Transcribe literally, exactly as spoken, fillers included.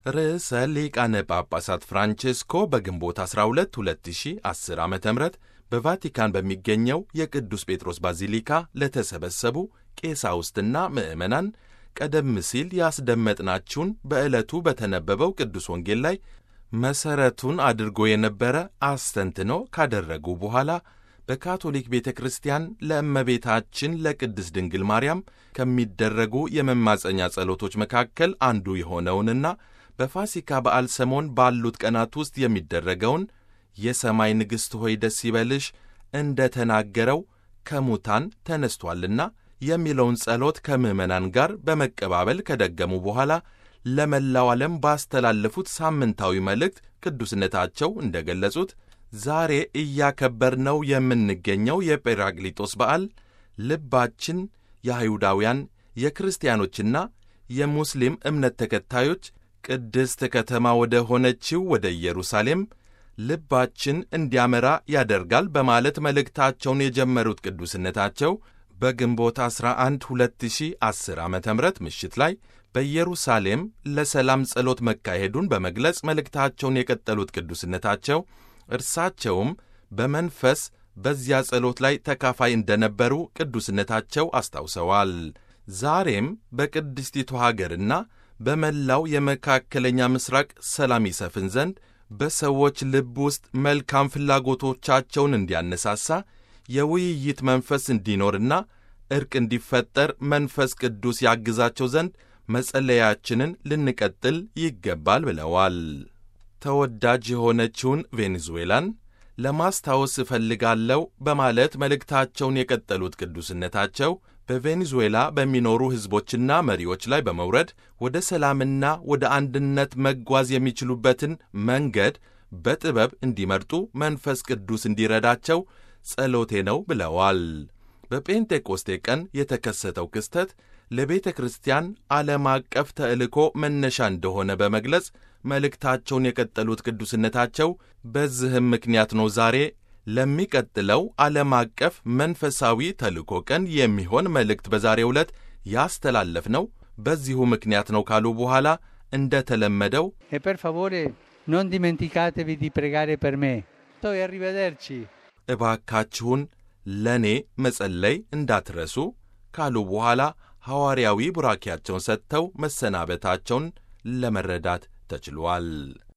ርዕሰ ሊቃነ ጳጳሳት ፍራንቼስኮ በግንቦት አስራ ሁለት ሁለት ሺህ አስር ዓመተ ምህረት በቫቲካን በሚገኘው የቅዱስ ጴጥሮስ ባዚሊካ ለተሰበሰቡ ቄሳውስትና ምዕመናን ቀደም ሲል ያስደመጥናችሁን በዕለቱ በተነበበው ቅዱስ ወንጌል ላይ መሠረቱን አድርጎ የነበረ አስተንትኖ ካደረጉ በኋላ በካቶሊክ ቤተ ክርስቲያን ለእመቤታችን ለቅድስት ድንግል ማርያም ከሚደረጉ የመማፀኛ ጸሎቶች መካከል አንዱ የሆነውንና በፋሲካ በዓል ሰሞን ባሉት ቀናት ውስጥ የሚደረገውን የሰማይ ንግሥት ሆይ ደስ ይበልሽ እንደ ተናገረው ከሙታን ተነስቶአልና የሚለውን ጸሎት ከምዕመናን ጋር በመቀባበል ከደገሙ በኋላ ለመላው ዓለም ባስተላለፉት ሳምንታዊ መልእክት ቅዱስነታቸው እንደ ገለጹት ዛሬ እያከበርነው የምንገኘው የጴራቅሊጦስ በዓል ልባችን የአይሁዳውያን የክርስቲያኖችና የሙስሊም እምነት ተከታዮች ቅድስት ከተማ ወደ ሆነችው ወደ ኢየሩሳሌም ልባችን እንዲያመራ ያደርጋል በማለት መልእክታቸውን የጀመሩት ቅዱስነታቸው በግንቦት አስራ አንድ ሁለት ሺህ አስር ዓመተ ምህረት ምሽት ላይ በኢየሩሳሌም ለሰላም ጸሎት መካሄዱን በመግለጽ መልእክታቸውን የቀጠሉት ቅዱስነታቸው እርሳቸውም በመንፈስ በዚያ ጸሎት ላይ ተካፋይ እንደነበሩ ቅዱስነታቸው አስታውሰዋል። ዛሬም በቅድስቲቱ ሀገርና በመላው የመካከለኛ ምስራቅ ሰላም ይሰፍን ዘንድ በሰዎች ልብ ውስጥ መልካም ፍላጎቶቻቸውን እንዲያነሳሳ የውይይት መንፈስ እንዲኖርና ዕርቅ እንዲፈጠር መንፈስ ቅዱስ ያግዛቸው ዘንድ መጸለያችንን ልንቀጥል ይገባል ብለዋል። ተወዳጅ የሆነችውን ቬኔዙዌላን ለማስታወስ እፈልጋለሁ በማለት መልእክታቸውን የቀጠሉት ቅዱስነታቸው በቬኔዙዌላ በሚኖሩ ሕዝቦችና መሪዎች ላይ በመውረድ ወደ ሰላምና ወደ አንድነት መጓዝ የሚችሉበትን መንገድ በጥበብ እንዲመርጡ መንፈስ ቅዱስ እንዲረዳቸው ጸሎቴ ነው ብለዋል። በጴንጤቆስቴ ቀን የተከሰተው ክስተት ለቤተ ክርስቲያን ዓለም አቀፍ ተልእኮ መነሻ እንደሆነ በመግለጽ መልእክታቸውን የቀጠሉት ቅዱስነታቸው በዚህም ምክንያት ነው ዛሬ ለሚቀጥለው ዓለም አቀፍ መንፈሳዊ ተልእኮ ቀን የሚሆን መልእክት በዛሬው ዕለት ያስተላለፍነው በዚሁ ምክንያት ነው ካሉ በኋላ እንደ ተለመደው E per favore non dimenticatevi di pregare per me. E arrivederci. እባካችሁን ለኔ መጸለይ እንዳትረሱ ካሉ በኋላ ሐዋርያዊ ቡራኪያቸውን ሰጥተው መሰናበታቸውን ለመረዳት ተችሏል።